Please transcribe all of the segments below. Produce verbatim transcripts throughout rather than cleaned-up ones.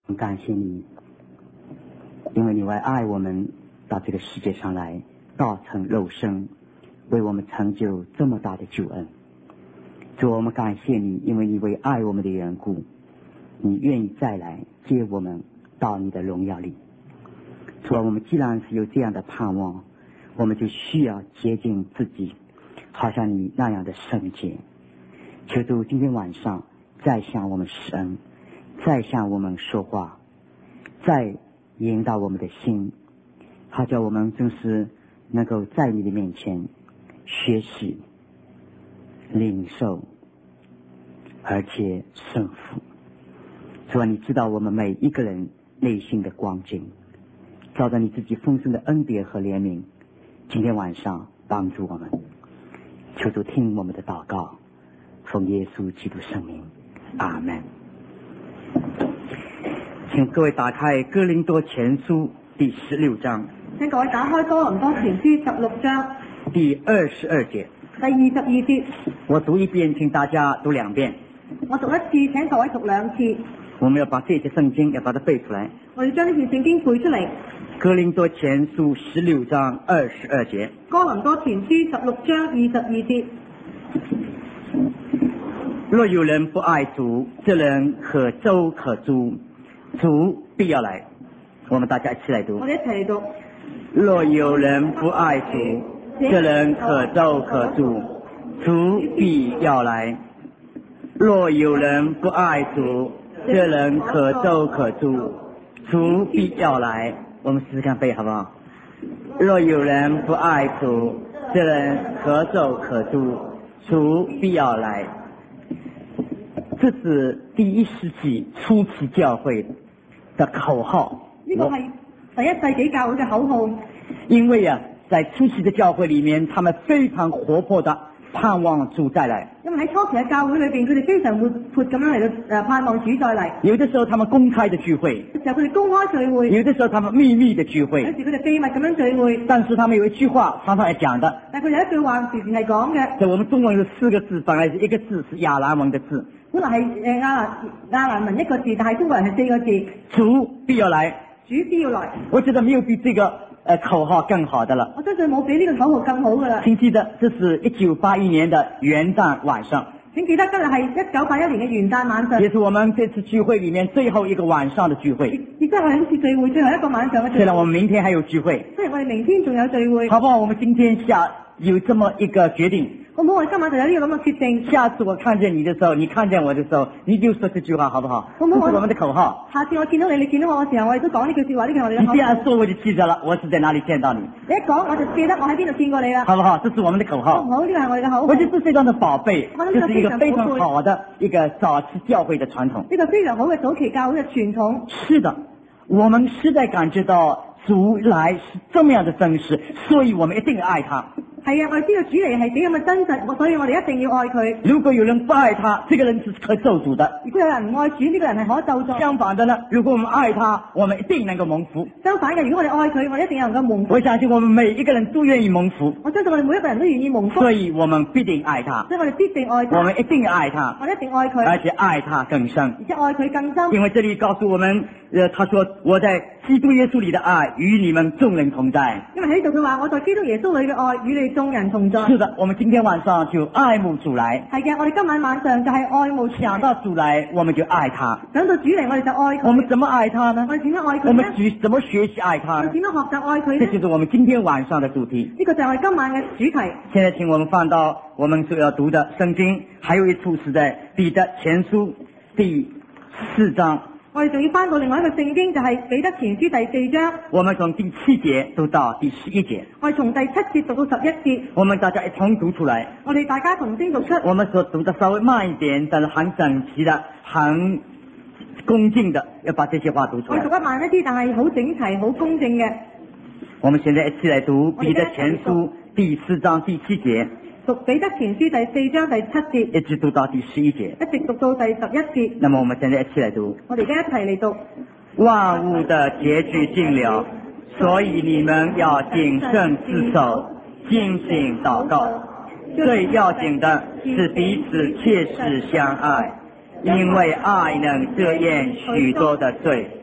感谢你，因为你为爱我们到这个世界上来，道成肉身，为我们成就这么大的救恩。主，我们感谢你，因为你为爱我们的缘故，你愿意再来接我们到你的荣耀里。主啊，我们既然是有这样的盼望，我们就需要洁净自己，好像你那样的圣洁。求主今天晚上再向我们施恩，再向我们说话，再引导我们的心，好叫我们真是能够在你的面前学习、领受，而且胜服。主啊，你知道我们每一个人内心的光景，照着你自己丰盛的恩典和怜悯，今天晚上帮助我们。求主听我们的祷告，奉耶稣基督圣名，阿们。请各位打开哥林多前书第十六章。 請各位打開哥林多前書十六章第二十二節。 第二十二節。 我讀一遍，請大家讀兩遍。 我讀一次，請各位讀兩次。 我們要把這節聖經要把它背出來。 我要將呢段聖經背出嚟。 哥林多前書十六章二十二節。 哥林多前書十六章二十二節。 若有人不愛主，這人可咒可誅，主必要來。我們大家一起來讀。 我哋一齊嚟讀。 若有人不愛主，這人可咒可誅，主必要來。若有人不愛主，這人可咒可誅，主必要來。我們試試看背好不好？若有人不愛主，這人可咒可誅，主必要來。這是第一世紀初期教會的口號。 呢個係第一世紀教會嘅口號。 因為啊，在初期的教會裏面，他們非常活潑的盼望主再來。 因為喺初期嘅教會裏邊，佢哋非常活潑咁樣嚟到誒盼望主再嚟。 有的時候他們公開的聚會， 有時候佢哋公開聚會； 有的時候他們秘密的聚會。 有時佢哋秘密咁樣聚會。 但是他們有一句話常常係講的。 但係佢有一句話時時係講嘅。 在我們中文有四個字，本來是一個字是亞蘭文的字。 本來係誒亞蘭亞蘭文一個字，但係中國人係四個字。 主必要來。 主必要來。 我覺得沒有比這個呃口號更好的了。 我相信冇比呢個口號更好噶啦。 請記得，這是一九八一年的元旦晚上。 請記得今日係一九八一年嘅元旦晚上。 也是我們這次聚會裏面最後一個晚上的聚會。 亦都係今次聚會最後一個晚上嘅聚會。 雖然我們明天還有聚會。 雖然我哋明天仲有聚會。 好不好？我們今天下有這麼一個決定。 好唔好？我今晚就有呢個咁嘅決定。 下次我看見你的時候，你看見我的時候，你就說這句話，好不好？ 好唔好？ 這是我們的口號。 下次我見到你，你見到我嘅時候，我哋都講呢句說話，呢句我哋嘅口號。 你這樣說我就記得了，我是在哪裏見到你。 你一講我就記得我喺邊度見過你啦。 好不好？這是我們的口號。 好唔好？呢個係我哋嘅口號。 我覺得這是非常的寶貝，這是一個非常好的一個早期教會的傳統。 呢個非常好嘅早期教會嘅傳統。 是的，我們實在感覺到主來是這麼樣的真實，所以我們一定要愛他。 係啊，我哋知道主嚟係幾咁嘅真實，所以我哋一定要愛佢。 如果有人不愛他，這個人是可咒詛的。 如果有人唔愛主，呢個人係可咒詛。 相反的呢，如果我們愛他，我們一定能夠蒙福。 相反嘅，如果我哋愛佢，我哋一定能夠蒙福。 我相信我們每一個人都願意蒙福。 我相信我哋每一個人都願意蒙福。 所以我們必定愛他。 所以我哋必定愛他。 我們一定要愛他。 我哋一定愛佢。 而且愛他更深。 而且愛佢更深。 因為這裡告訴我們，呃，他說我在基督耶穌裡的愛與你們眾人同在。 因為喺呢度佢話我在基督耶穌裡嘅愛與你眾人同在。 是的，我們今天晚上就愛慕主來。 係嘅，我哋今晚晚上就係愛慕主。 想到主來，我們就愛他。 想到主嚟，我哋就愛佢。 我們怎麼愛他呢？ 我哋點樣愛佢呢？ 我們學怎麼學習愛他呢？ 我哋點樣學習愛佢呢？ 這就是我們今天晚上的主題。 呢個就係我哋今晚嘅主題。 現在請我們翻到我們所要讀的聖經，還有一處是在彼得前書第四章。 我哋仲要翻到另外一個聖經，就係彼得前書第四章。 我們從第七節讀到第十一節。 我哋從第七節讀到十一節。 我們大家一同讀出來。 我哋大家同聲讀出。 我們所讀的稍微慢一點，但是很整齊的、很恭敬的，要把這些話讀出來。 我讀得慢一啲，但係好整齊、好公正嘅。 我們現在一起來讀彼得前書第四章第七節。 讀彼得前書第四章第七節， 一直讀到第十一節， 一直讀到第十一節。 那麼我們現在一起來讀。 我哋而家一齊嚟讀。 萬物的結局近了，所以你們要謹慎自守，警醒禱告。最要緊的是彼此切實相愛，因為愛能遮掩許多的罪。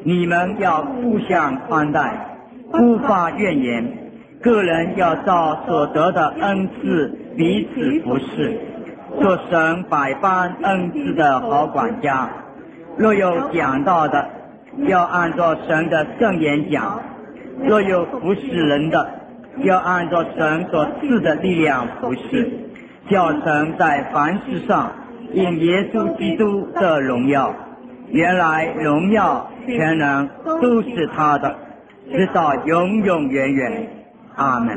你们要互相宽待，不发怨言，个人要照所得的恩赐彼此服侍，做神百般恩赐的好管家。若有讲道的，要按照神的圣言讲；若有服侍人的，要按照神所赐的力量服侍，叫神在凡事上因耶稣基督的荣耀。原来荣耀全能都是他的，直到永永远远。阿门。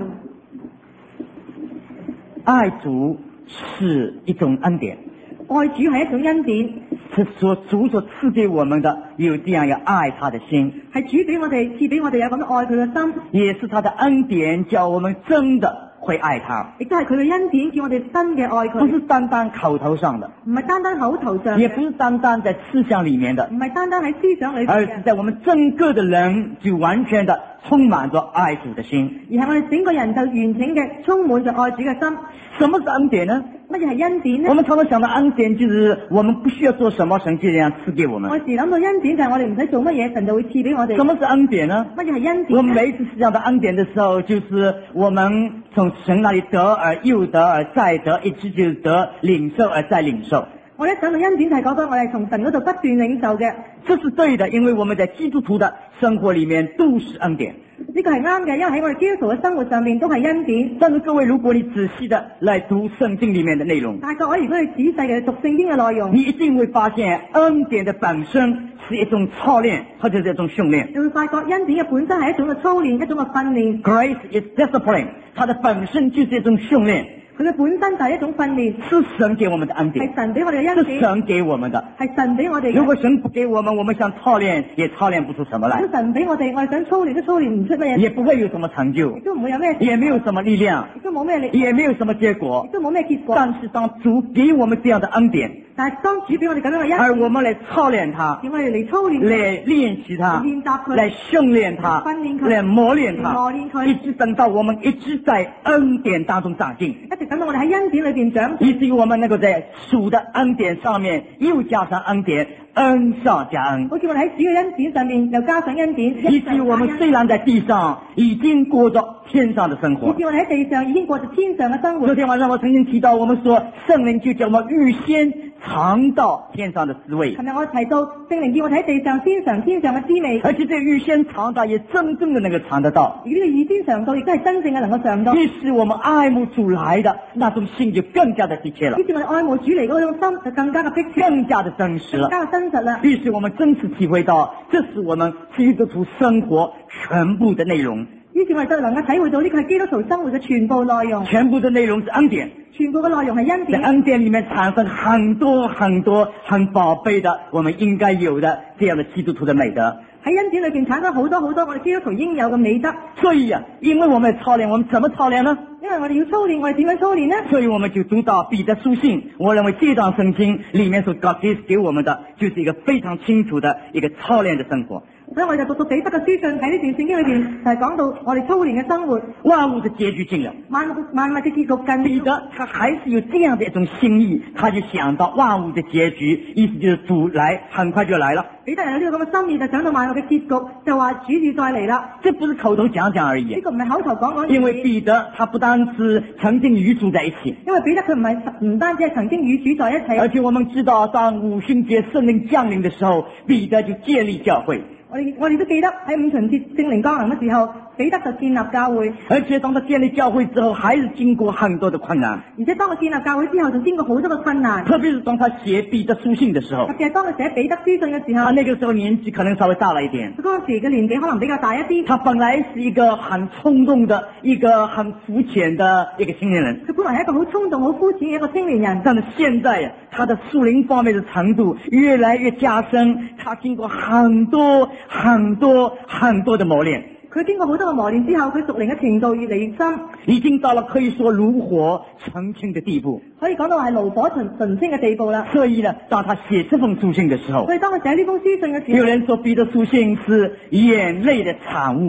爱主是一种恩典， 愛主係一種恩典， 是所主所賜給我們的有這樣一個愛他的心， 係主俾我哋賜俾我哋有咁樣愛佢嘅心， 也是他的恩典叫我們真的會愛他， 亦都係佢嘅恩典叫我哋真嘅愛佢， 不是單單口頭上的， 唔係單單口頭上， 也不是單單在思想裡面的， 唔係單單喺思想裏邊， 而是在我們整個的人就完全的充滿着愛主的心， 而係我哋整個人就完整嘅充滿着愛主嘅心。 什麼是恩典呢？ 乜嘢係恩典呢？ 我們常常想到恩典就是我們不需要做什麼，神就這樣賜給我們。 我時諗到恩典就係我哋唔使做乜嘢，神就會賜俾我哋。 什麼是恩典呢？ 乜嘢係恩典呢？ 我們每一次想到恩典的時候，就是我們從神那裡得而又得而再得，一直就是得領受而再領受。 我一想到恩典就係講到我哋從神嗰度不斷領受嘅， 這是對的，因為我們在基督徒的生活裡面都是恩典。 呢個係啱嘅，因為喺我哋基督徒嘅生活上面都係恩典。 但是各位，如果你仔細的來讀聖經裡面的內容， 但係各位，如果你仔細嘅讀聖經嘅內容， 你一定會發現恩典的本身是一種操練，或者是一種訓練。 你會發覺恩典嘅本身係一種嘅操練，一種嘅訓練。 Grace is discipline，它的本身就是一種訓練。 佢嘅本身就係一種訓練， 是神給我們的恩典， 係神俾我哋嘅恩典， 是神給我們的， 係神俾我哋嘅。 如果神不給我們，我們想操練也操練不出什麼來。 如果神俾我哋，我哋想操練都操練唔出乜嘢， 也不會有什麼成就， 亦都唔會有咩， 也沒有什麼力量， 亦都冇咩力， 也沒有什麼結果， 亦都冇咩結果。 但是當主給我們這樣的恩典， 但係當主俾我哋咁樣嘅恩典， 而我們來操練它， 叫我哋嚟操練， 來練習它， 練習佢， 來訓練它， 訓練佢， 來磨練它， 磨練佢， 一直等到我們一直在恩典當中長進， 一直等到我哋喺恩典裏邊長， 以至於我們能夠在主的恩典上面又加上恩典，恩上加恩。 好似我哋喺主嘅恩典上面又加上恩典， 以至於我們雖然在地上已經過着天上的生活， 以至我哋喺地上已經過着天上嘅生活。 昨天晚上我曾經提到，我們說聖靈就叫我們預先嘗到天上的滋味。 琴日我提到聖靈叫我哋喺地上先嘗天上嘅滋味， 而且這個預先嘗到也真正的能夠嘗得到。 而呢個預先嘗到亦都係真正嘅能夠嘗到。 於是我們愛慕主來的那種心就更加的迫切了。 於是我哋愛慕主嚟嗰種心就更加嘅迫切， 更加的真實了， 更加嘅真實啦。 於是我們真實體會到，這是我們基督徒生活全部的內容。 於是我哋就能夠體會到呢個係基督徒生活嘅全部內容。 全部的內容是恩典， 全部嘅內容係恩典。 在恩典裡面產生很多很多很寶貝的，我們應該有的這樣的基督徒的美德。 喺恩典裏邊產生好多好多我哋基督徒應有嘅美德。 所以啊，因為我們操練，我們怎麼操練呢？ 因為我哋要操練，我哋點樣操練呢？ 所以我們就讀到彼得書信。我認為這段聖經裡面所給給我們的，就是一個非常清楚的一個操練的生活。 所以我哋就讀到彼得嘅書信，喺呢段聖經裏邊就係講到我哋操練嘅生活。 萬物的結局近了， 萬物萬物嘅結局近。 彼得他還是有這樣的一種心意，他就想到萬物的結局，意思就是主來很快就來了。 彼得有呢個咁嘅心意，就想到萬物嘅結局，就話主要再嚟啦。 這不是口頭講講而已， 呢個唔係口頭講講。 因為彼得他不單是曾經與主在一起， 因為彼得佢唔係唔單止係曾經與主在一起， 而且我們知道當五旬節聖靈降臨的時候，彼得就建立教會。 我哋我哋都記得喺五旬節聖靈降臨嘅時候，彼得就建立教會。 而且當他建立教會之後，還是經過很多的困難。 而且當佢建立教會之後，仲經過好多嘅困難。 特別是當他寫彼得書信的時候， 特別係當佢寫彼得書信嘅時候， 他那個時候年紀可能稍微大了一點。 佢嗰陣時嘅年紀可能比較大一啲。 他本來是一個很衝動的、一個很膚淺的一個青年人。 佢本來係一個好衝動、好膚淺嘅一個青年人。 但是現在他的屬靈方面的程度越來越加深，他經過很多很多很多的磨練。 佢經過好多嘅磨練之後，佢屬靈嘅程度越嚟越深， 已經到了可以說爐火純青的地步。 可以講到係爐火純純青嘅地步啦。 所以呢，當他寫這封書信的時候， 所以當佢寫呢封書信嘅時候， 有人說彼得書信是眼淚的產物。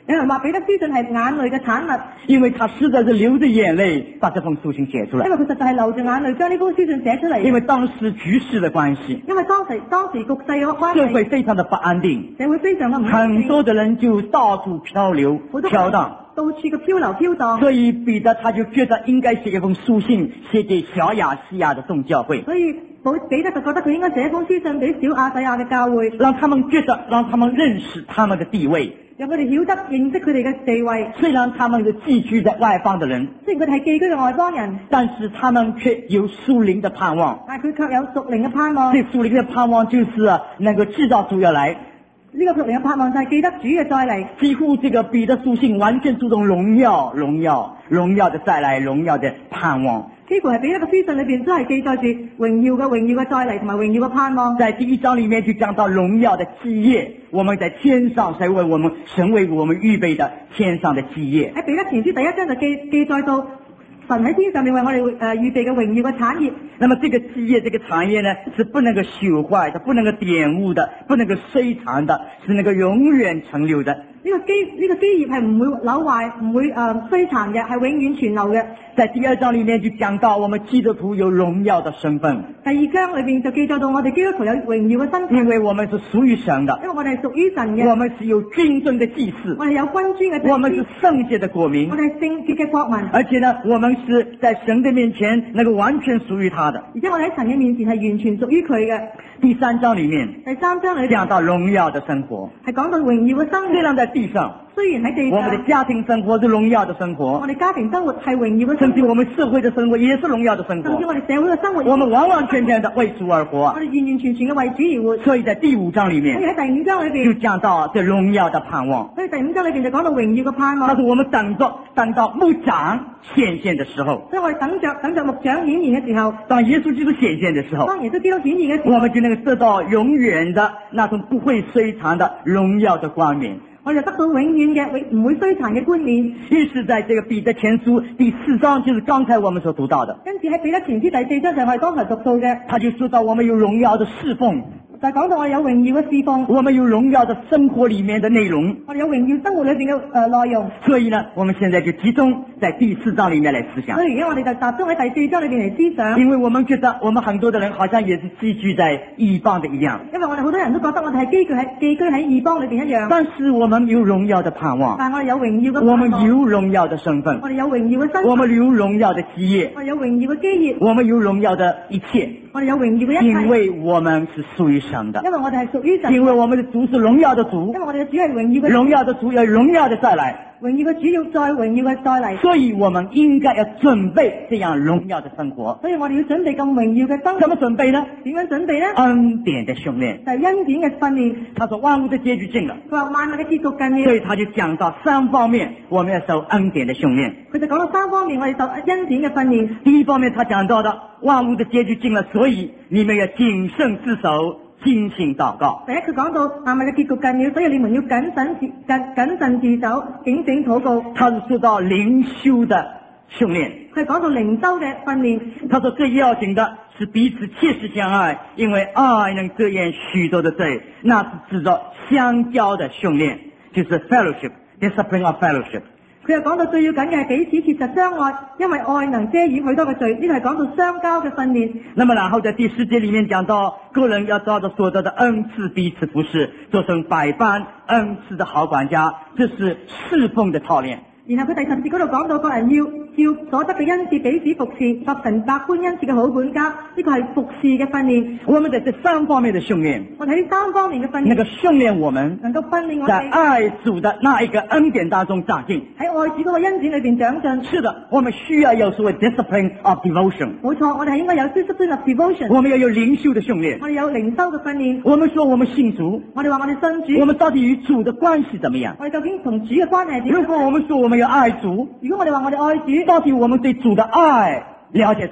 有人話彼得書信係眼淚嘅產物， 因為他實在是流着眼淚把這封書信寫出來。 因為佢實在係流住眼淚將呢封書信寫出嚟。 因為當時局勢的關係， 因為當時當時局勢嘅關社會係， 非常的不安定， 社會非常嘅唔安定， 很多的人就到處漂流好多飄蕩。 到處嘅漂流飄蕩。 所以彼得他就覺得應該寫一封書信寫給小亞細亞的眾教會， 所以彼得就覺得佢應該寫一封書信俾小亞細亞嘅教會， 讓他們覺得，讓他們認識他們的地位。 讓佢哋曉得認識佢哋嘅地位。 雖然他們是寄居在外邦的人， 雖然佢哋係寄居嘅外邦人， 但是他們卻有屬靈的盼望。 但係佢卻有屬靈嘅盼望。 這屬靈的盼望就是啊，能夠知道主要來。 呢個屬靈嘅盼望就係記得主嘅再嚟。 幾乎這個彼得書信完全注重榮耀、榮耀、榮耀的再來、榮耀的盼望。 幾乎係彼得嘅書信裏邊都係記載住榮耀嘅榮耀嘅再嚟同埋榮耀嘅盼望。 在第一章裏面就講到榮耀的基業，我們在天上神為我們神為我們預備的天上的基業。 喺彼得前書第一章就記記載到神喺天上面為我哋誒、呃、預備嘅榮耀嘅產業。 那麼這個基業，這個產業呢，是不能夠朽壞的，不能夠玷污的，不能夠衰殘的，是能夠永遠存留的。 呢、這個基呢、這個基業係唔會朽壞，唔會誒、呃、衰殘嘅，係永遠存留嘅。 在第二章裏面就講到我們基督徒有榮耀的身份。 第二章裏邊就記載到我哋基督徒有榮耀嘅身份， 因為我們是屬於神的， 因為我哋係屬於神嘅， 我們是有君尊的祭司， 我哋有君尊嘅祭司， 我們是聖潔的國民， 我哋係聖潔嘅國民， 而且呢，我們是在神的面前能夠完全屬於他的。 而且我哋喺神嘅面前係完全屬於佢嘅。 第三章裏面， 第三章裏講到榮耀的生活， 係講到榮耀嘅生活。 雖然在地上， 雖然喺地上， 我們的家庭生活是榮耀的生活， 我哋家庭生活係榮耀嘅生活， 甚至我們社會的生活也是榮耀的生活， 甚至我哋社會嘅生活， 我們完完全全的為主而活， 我哋完完全全嘅為主而活。 所以在第五章裏面， 所以喺第五章裏邊就講到這榮耀的盼望。 所以第五章裏邊就講到榮耀嘅盼望。 但是我們等着等到牧長顯現的時候， 所以我哋等着等着牧長顯現嘅時候， 當耶穌基督顯現的時候， 當耶穌基督顯現嘅時候， 我們就能夠得到永遠的那種不會衰殘的榮耀的冠冕。 我哋就得到永遠嘅永唔會衰殘嘅冠冕。 於是在這個彼得前書第四章，就是剛才我們所讀到的。 跟住喺彼得前書第四章就係我哋剛才讀到嘅， 他就說到我們有榮耀的侍奉， 就係講到我哋有榮耀嘅侍奉， 我們有榮耀的生活裏面的內容， 我哋有榮耀生活裏邊嘅誒內容。 所以呢，我們現在就集中在第四章裏面來思想。 所以而家我哋就集中喺第四章裏邊嚟思想。 因為我們覺得我們很多的人好像也是寄居在異邦的一樣， 因為我哋好多人都覺得我哋係寄居喺寄居喺異邦裏邊一樣。 但是我們有榮耀的盼望， 但係我哋有榮耀嘅盼望， 我們有榮耀的身份， 我哋有榮耀嘅身份， 我們有榮耀的基業， 我哋有榮耀嘅基業， 我們有榮耀的一切， 我哋有榮耀嘅一切。 因為我們是屬於神的， 因為我哋係屬於神， 因為我們的主是榮耀的主， 因為我哋嘅主係榮耀嘅榮耀的主要榮耀的再來， 榮耀嘅主要再榮耀嘅再嚟。 所以我們應該要準備這樣榮耀的生活。 所以我哋要準備咁榮耀嘅生活。 怎麼準備呢？ 點樣準備呢？ 恩典的訓練， 就係恩典嘅訓練。 他說萬物的結局近了， 佢話萬物嘅結局近了， 所以他就講到三方面，我們要受恩典的訓練。 佢就講到三方面，我哋受恩典嘅訓練。 第一方面，他講到的萬物的結局近了，所以你們要謹慎自守，警醒禱告。 第一，佢講到萬物嘅結局近了，所以你們要謹慎自謹謹慎自守，警醒禱告。 他是說到靈修的訓練， 佢講到靈修嘅訓練。 他說最要緊的是彼此切實相愛，因為愛能遮掩許多的罪。那是指着相交的訓練，就是 fellowship，discipline of fellowship。 佢又講到最要緊嘅係彼此切實相愛，因為愛能遮掩許多嘅罪。呢個係講到相交嘅訓練。 那麼然後在第十節裏面講到，個人要照着所得的恩賜彼此服侍，做成百般恩賜的好管家，這是侍奉的操練。 然後佢第十節嗰度講到，個人要照所得嘅恩賜彼此服侍，作成百般恩賜嘅好管家。呢個係服侍嘅訓練。 我們在這三方面的訓練， 我睇呢三方面嘅訓練， 那個訓練我們能夠訓練我在哋愛主的那一個恩典當中長進。 喺愛主嗰個恩典裏邊長進。 是的，我們需要有所謂 discipline of devotion。 冇錯，我哋係應該有 discipline of devotion。 我們要有靈修的訓練。 我哋有靈修嘅訓練。 我們說我們信主， 我哋話我哋信主， 我們到底與主的關係怎麼樣？ 我哋究竟同主嘅關係係點？ 如果我們說我們要愛主， 如果我哋話我哋愛主， 到底我們對主的愛了解多少？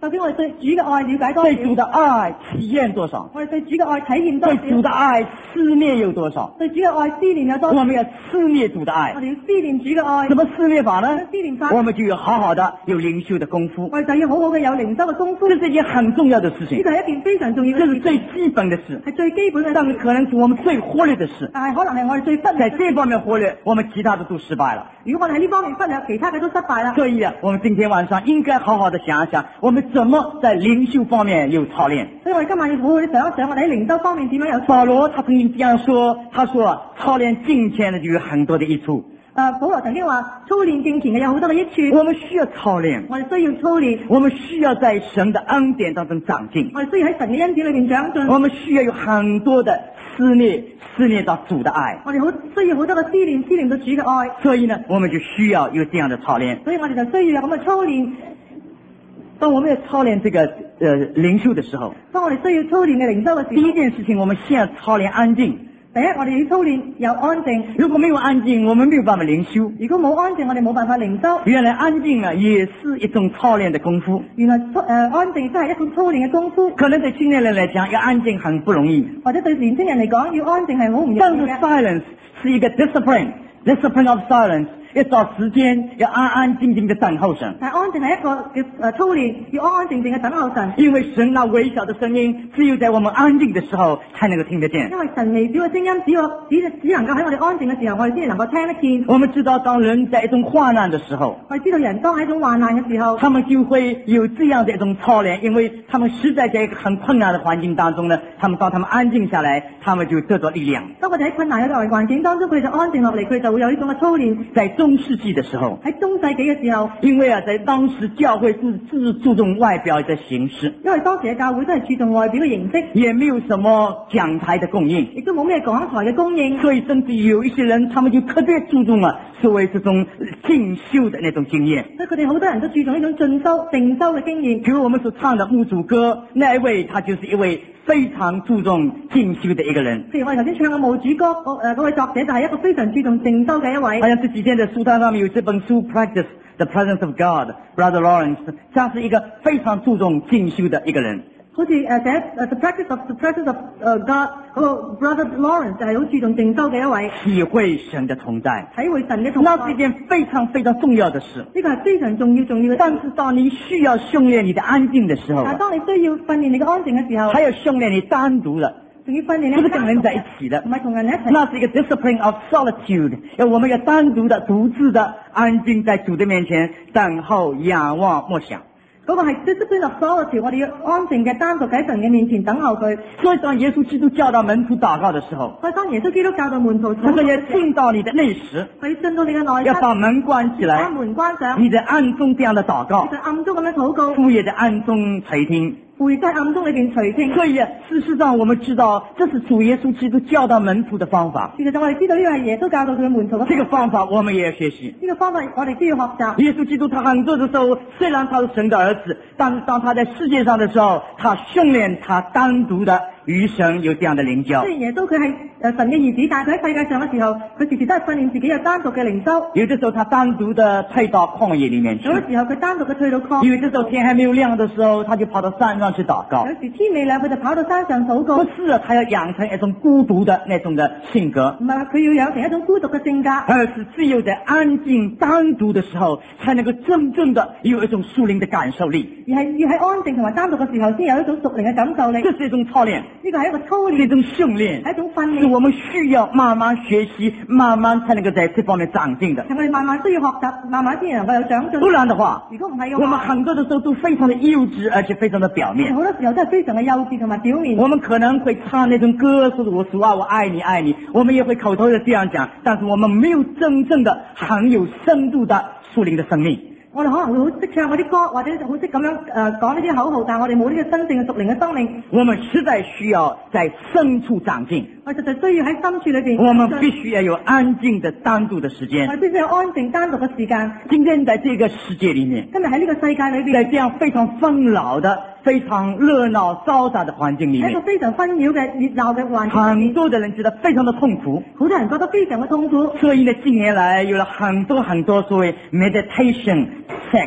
究竟我哋對主嘅愛了解多少？ 对主的爱体验多少？ 我哋對主嘅愛體驗多对主少？ 的爱思念有多少？ 對主嘅愛思念有多少？ 我们要思念主的爱我，哋要思念主嘅愛。 怎么思念法呢？ 思念法， 我们就有好好的有灵修的功夫， 我哋就要好好嘅有靈修嘅功夫。 这是一件很重要的事呢情， 個係一件非常重要这是嘅事， 最基本的事， 係最基本嘅但是事， 可能是我们最忽略的事。 但係可能係我哋最忽略嘅。 在这方面忽略，我们其他的都失败了。 如果我哋喺呢方面忽略，其他嘅都失敗啦。 所以啊，我们今天晚上应该好好的想一想，我们怎么在灵修方面有操练。 所以我哋今晚要好好地想一想，我哋喺靈修方面點樣有。 保羅他曾經這樣說，他說啊操練敬虔的就有很多的益處。 誒，保羅曾經話操練敬虔嘅有好多嘅益處。 我們需要操練， 我哋需要操練， 我們需要在神的恩典當中長進， 我哋需要喺神嘅恩典裏邊長進。 我們需要有很多的思念，思念到主的愛。 我哋好需要好多嘅思念，思念到主嘅愛。 所以呢，我們就需要有這樣的操練。 所以我哋就需要有咁嘅操練。 當我們要操練這個呃靈修的時候， 當我哋需要操練嘅靈修嘅時候， 第一件事情，我們先要操練安靜。 第一，我哋要操練有安靜。 如果沒有安靜，我們沒有辦法靈修。 如果冇安靜，我哋冇辦法靈修。 原來安靜啊，也是一種操練的功夫。 原來誒、呃、安靜都係一種操練嘅功夫。 可能對青年人來講，要安靜很不容易。 或者對年輕人嚟講，要安靜係好唔容易但是嘅。 silence 是一個 discipline，discipline of silence， 要找時間，要安安靜靜的等候神。 但係安靜係一個嘅誒操練，要安安靜靜嘅等候神。 因為神那微小的聲音，只有在我們安靜的時候才能夠聽得見。 因為神微小嘅聲音，只有只只能夠喺我哋安靜嘅時候，我哋先能夠聽得見。 我們知道，當人在一種患難的時候， 我哋知道人當喺一種患難嘅時候， 他們就會有這樣的一種操練，因為他們實在在一個很困難的環境當中呢，他們當他們安靜下來，他們就得到力量。 當我哋喺困難嘅環境當中，佢哋就安靜落嚟，佢哋就會有呢種嘅操練。 在中世紀的時候， 喺中世紀嘅時候， 因為啊，在當時教會是只注重外表的形式， 因為當時嘅教會都係注重外表嘅形式， 也沒有什麼講台的供應， 亦都冇咩講台嘅供應， 所以甚至有一些人，他們就特別注重啊所謂這種進修的那種經驗。 所以佢哋好多人都注重呢種進修、靜修嘅經驗。 比如我們所唱的《牧主歌》，那一位他就是一位非常注重進修的一個人。 譬如我哋頭先唱嘅《牧主歌》，誒嗰位作者就係一個非常注重靜修嘅一位。 好像這幾天在書攤上面有這本書《Practice the Presence of God》，Brother Lawrence，他是一個非常注重進修的一個人。 好似誒寫誒 The Practice of the Presence of 誒 God 嗰個 Brother Lawrence 就係好注重靜修嘅一位， 體會神的同在， 體會神嘅同在。 那是一件非常非常重要的事。 呢個係非常重要重要嘅。 但是當你需要訓練你的安靜的時候， 但係當你需要訓練你嘅安靜嘅時候， 還要訓練你單獨的， 仲要訓練你不是跟人在一起的， 唔係同人一齊。 那是一個 discipline of solitude，要我們要單獨的、獨自的安靜在主的面前等候、仰望、默想。 嗰個係 discipline of solitude，我哋要安靜嘅單獨喺神嘅面前等候佢。 所以當耶穌基督教導門徒禱告的時候， 所以當耶穌基督教導門徒， 他說要進到你的內室， 佢進到你嘅內室， 要把門關起來把，門關上， 你在暗中這樣的禱告你，在暗中咁樣禱告， 父也在暗中垂聽。 父亦都喺暗中裏邊垂聽。 所以啊，事實上我們知道，這是主耶穌基督教導門徒的方法。 事實上我哋知道呢個係耶穌教導佢嘅門徒嘅。 這個方法我們也要學習。 呢個方法我哋都要學習。 耶穌基督他很多的時候，雖然他是神的兒子，但是當他在世界上的時候，他訓練他單獨的與神有這樣的靈交。 雖然耶穌佢係誒神嘅兒子，但係佢喺世界上嘅時候，佢時時都係訓練自己有單獨嘅靈修。 有的時候他單獨的退到曠野裏面去有，嘅時候佢單獨嘅退到曠。 有的時候天還沒有亮的時候，他就跑到山上去禱告。 有時天未亮，佢就跑到山上禱告。 不是，他要養成一種孤獨的那種的性格， 唔係話佢要養成一種孤獨嘅性格， 而是只有在安靜單獨的時候，才能夠真正的有一種屬靈的感受力。 而係要喺安靜同埋單獨嘅時候，先有一種屬靈嘅感受力。 這是一種操練， 呢個係一個操練， 是一種訓練， 係一種訓練， 是我們需要慢慢學習，慢慢才能夠在這方面長進的。 係我哋慢慢需要學習，慢慢先能夠有長進。 不然的話， 如果唔係嘅我們話， 很多的時候都非常的幼稚，而且非常的表面。 好多時候都係非常嘅幼稚同埋表面。 我們可能會唱那種歌，說我主啊，我愛你愛你，我們也會口頭的這樣講，但是我們沒有真正的很有深度的屬靈的生命。 我哋可能會好識唱嗰啲歌，或者好識咁樣誒講呢啲口號，但係我哋冇呢個真正嘅屬靈嘅生命。 我們實在需要在深處長進， 我實在需要喺深處裏邊。 我們必須要有安靜的單獨的時間。 我哋必須有安靜單獨嘅時間。 今天在這個世界裏面， 今日喺呢個世界裏邊， 在這樣非常紛擾的、非常熱鬧嘈雜的環境裏面， 喺一個非常紛擾嘅熱鬧嘅環境裏很面， 多的人覺得非常的痛苦。 好多人覺得非常嘅痛苦。 所以呢，近年來有了很多很多所謂 meditation sex。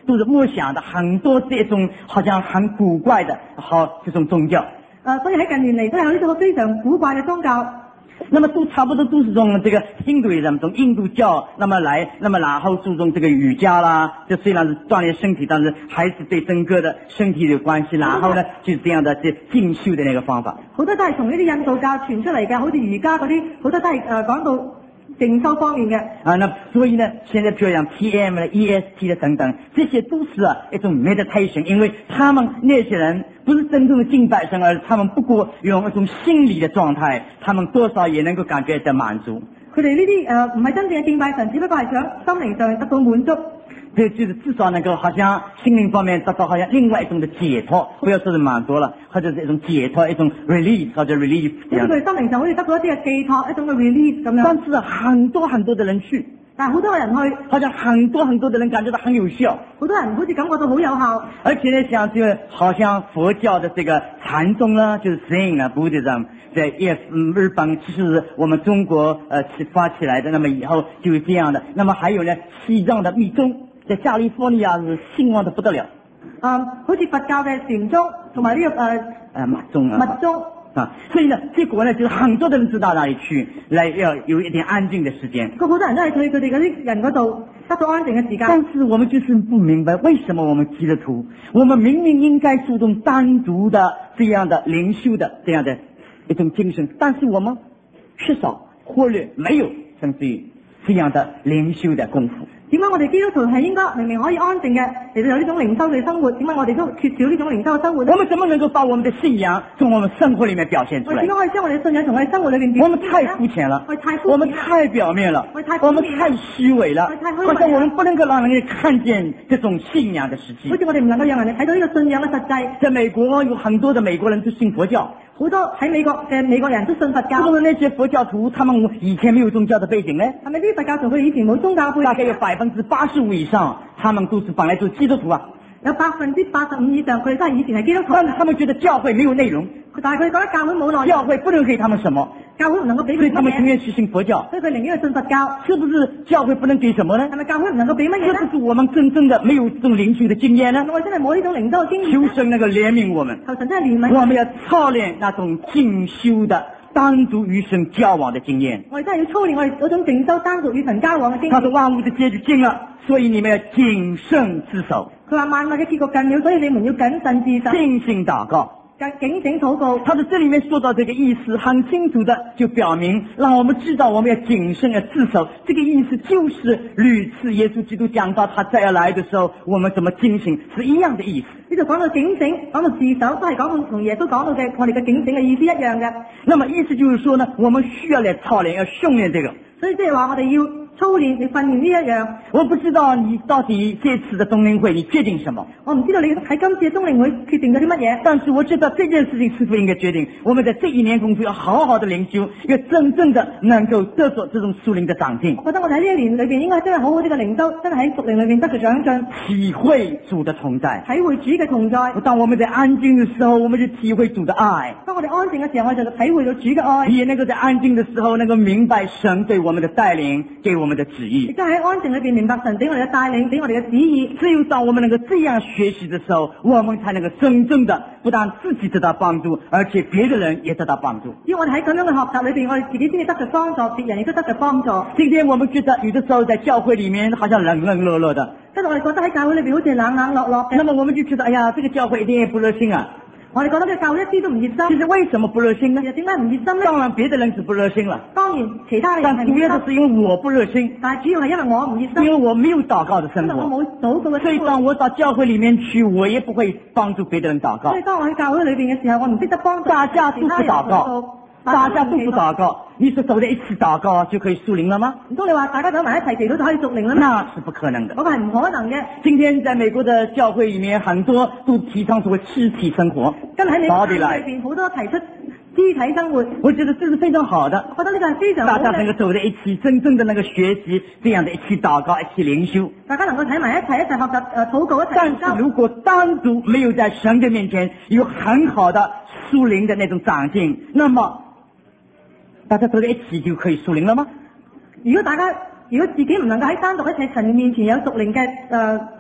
都是默想的很多这种好像很古怪的好这种宗教。 誒，所以喺近年嚟都有呢種非常古怪嘅宗教。 那么都差不多都是从这个印度人从印度教那么来，那么然后注重这个瑜伽啦，这虽然是锻炼身体，但是还是对整个的身体有关系。然后呢，就是这样的这进修的那个方法。 好多都係從呢啲印度教傳出嚟嘅，好似瑜伽嗰啲，好多都係誒講到靜修方面嘅。 啊，那所以呢，現在譬如講 T M 的 E S T 的等等，這些都是啊一種 meditation， 因為他們那些人不是真正的敬拜神，而他們不過用一種心理的狀態，他們多少也能夠感覺到滿足。 佢哋呢啲誒唔係真正嘅敬拜神，只不過係想心靈上得到滿足。 這就是至少能夠好像心靈方面得到好像另外一種的解脫，不要說是滿足了，或者是一種解脫，一種 release 或者 relief。 好似佢哋心靈上好似得到一啲嘅寄託，一種嘅 release 咁樣。 但是很多很多的人去。 但係好多人去， 好像很多很多的人感覺到很有效， 好多人好似感覺到好有效。 而且呢，像這個好像佛教的這個禪宗呢，就是 Zen 啊 Buddhism，在也嗯日本其實是我們中國呃發起來的，那麼以後就是這樣的。那麼還有呢，西藏的密宗，在加利福尼亞是興旺得不得了。 嗯，好似佛教嘅禪宗同埋呢個誒誒密宗啊。 密宗。 啊，所以呢，結果呢，就是很多的人知道哪裡去，來要有一點安靜的時間。 好多人都係去佢哋嗰啲人嗰度得到安靜嘅時間。 但是我們就是不明白，為什麼我們基督徒，我們明明應該注重單獨的這樣的靈修的這樣的一種精神，但是我們缺少忽略沒有甚至於這樣的靈修的功夫。 點解我哋基督徒係應該明明可以安靜嘅嚟到有呢種靈修嘅生活，點解我哋都缺少呢種靈修嘅生活呢？ 我們怎麼能夠把我們的信仰從我們生活裡面表現出來？ 點解可以將我哋嘅信仰從我哋生活裏邊表現？ 我們太膚淺了， 我哋太膚淺， 我們太表面了， 我哋太我們太虛偽了，好像我們不能夠讓人看見這種信仰的實際。 好似我哋唔能夠讓人哋睇到呢個信仰嘅實際。 在美國有很多的美國人都信佛教， 好多喺美國嘅美國人都信佛教。 是不是那些佛教徒，他們以前沒有宗教的背景呢？ 係咪啲佛教徒佢以前冇宗教背景？ 大概有百分之八十五以上，他們都是本來就是基督徒啊。 有百分之八十五以上，佢哋都係以前係基督徒。 但是他們覺得教會沒有內容， 但係佢哋覺得教會冇內容， 教會不能給他們什麼， 教會唔能夠俾佢乜嘢， 所以他們情願去信佛教， 所以佢寧願去信佛教。 是不是教會不能給什麼呢？ 係咪教會唔能夠俾乜嘢呢？ 是不是我們真正的沒有這種靈修的經驗呢？ 我真係冇呢種靈修嘅經驗。 求神那個憐憫我們， 求神真係憐憫。 我們要操練那種靜修的單獨與神交往的經驗。 我哋真係要操練我哋嗰種靜修單獨與神交往嘅經驗。 他說萬物的結局近了，所以你們要謹慎自守。 佢話萬物嘅結局近了，所以你們要謹慎自守。 警醒禱告。 警醒禱告。 他在這裡面說到這個意思很清楚的，就表明讓我們知道我們要謹慎要自守。這個意思就是屢次耶穌基督講到他再要來的時候，我們怎麼警醒是一樣的意思。 呢度講到警醒，講到自守，都係講到同耶穌講到嘅我哋嘅警醒嘅意思一樣嘅。 那麼意思就是說呢，我們需要來操練，要訓練這個。 所以即係話我哋要操練，要訓練呢一樣。 我不知道你到底這次的冬令會你決定什麼？ 我唔知道你喺今次嘅冬令會決定咗啲乜嘢。 但是我知道這件事情是否應該決定，我們在這一年功夫要好好的靈修，要真正的能夠得着這種屬靈的長進。 我覺得我哋喺呢一年裏邊應該真係好好呢個靈修，真係喺屬靈裏邊得着長進， 體會主的同在， 體會主嘅同在。 當我們在安靜的時候，我們就體會主的愛。 當我哋安靜嘅時候，我哋就體會到主嘅愛。 也能夠在安靜的時候，能夠明白神對我們的帶領，給我們的旨意。 亦都喺安靜裏邊明白神俾我哋嘅帶領，俾我哋嘅旨意。 只有當我們能夠這樣學習的時候，我們才能夠真正的不但自己得到幫助，而且別的人也得到幫助。 因為我哋喺咁樣嘅學習裏邊，我哋自己先至得着幫助，別人亦都得着幫助。 今天我們覺得有的時候在教會裏面好像冷冷落落的， 跟住我哋覺得喺教會裏邊好似冷冷落落嘅。 那麼我們就覺得，哎呀，這個教會一點也不熱心啊。 我哋覺得呢個教會一啲都唔熱心。 其實為什麼不熱心呢？ 其實點解唔熱心呢？ 當然別的人是不熱心了， 當然其他人係唔熱心。 但主要是因為我不熱心， 但係主要係因為我唔熱心， 因為我沒有禱告的生活， 我冇禱告嘅生活。 所以當我到教會裏面去，我也不會幫助別的人禱告。 所以當我喺教會裏邊嘅時候，我唔識得幫助大家都不禱告。大家都不禱告，你說走在一起禱告就可以屬靈了嗎？ 唔通你話大家走埋一齊祈禱就可以屬靈了嗎？ 那是不可能的， 嗰個係唔可能嘅。 今天在美國的教會裏面，很多都提倡所謂肢體生活， 跟喺美國裏邊好多提出肢體生活， 我覺得這是非常好的。 我覺得呢個係非常好嘅。 大家能夠走在一起，真正的那個學習這樣的一起禱告，一起靈修。 大家能夠睇埋一齊，一齊學習誒禱告，一齊。 但是如果單獨沒有在神的面前有很好的屬靈的那種長進，那麼大家走在一起就可以屬靈了嗎？ 如果大家如果自己唔能夠喺單獨一齊神面前有屬靈嘅誒